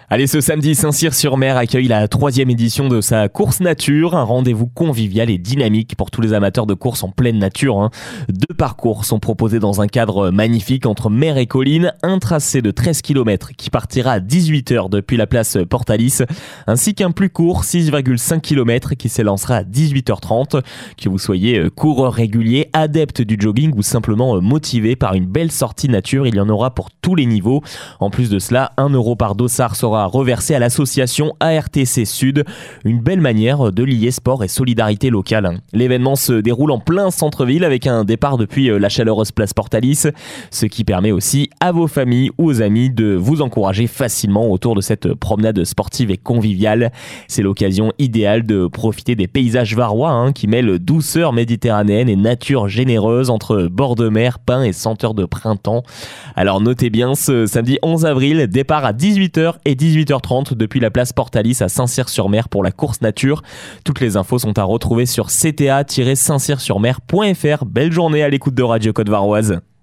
Allez, ce samedi, Saint-Cyr-sur-Mer accueille la 3e édition de sa course nature, un rendez-vous convivial et dynamique pour tous les amateurs de course en pleine nature. 2 parcours sont proposés dans un cadre magnifique entre mer et colline, un tracé de 13 km qui partira à 18h depuis la place Portalis, ainsi qu'un plus court, 6,5 km qui s'élancera à 18h30. Que vous soyez coureur régulier, adepte du jogging ou simplement motivé par une belle sortie nature, il y en aura pour tous les niveaux. En plus de cela, 1 euro par dossard sera reversé à l'association ARTC Sud, une belle manière de lier sport et solidarité locale. L'événement se déroule en plein centre-ville avec un départ depuis la chaleureuse place Portalis, ce qui permet aussi à vos familles ou aux amis de vous encourager facilement autour de cette promenade sportive et conviviale. C'est l'occasion idéale de profiter des paysages varois qui mêlent douceur méditerranéenne et nature généreuse entre bord de mer, pins et senteurs de printemps. Alors notez bien, ce samedi 11 avril, départ à 18h et 18h30 depuis la place Portalis à Saint-Cyr-sur-Mer pour la course nature. Toutes les infos sont à retrouver sur cta-saintcyrsurmer.fr. Belle journée à l'écoute de Radio Côte-Varoise.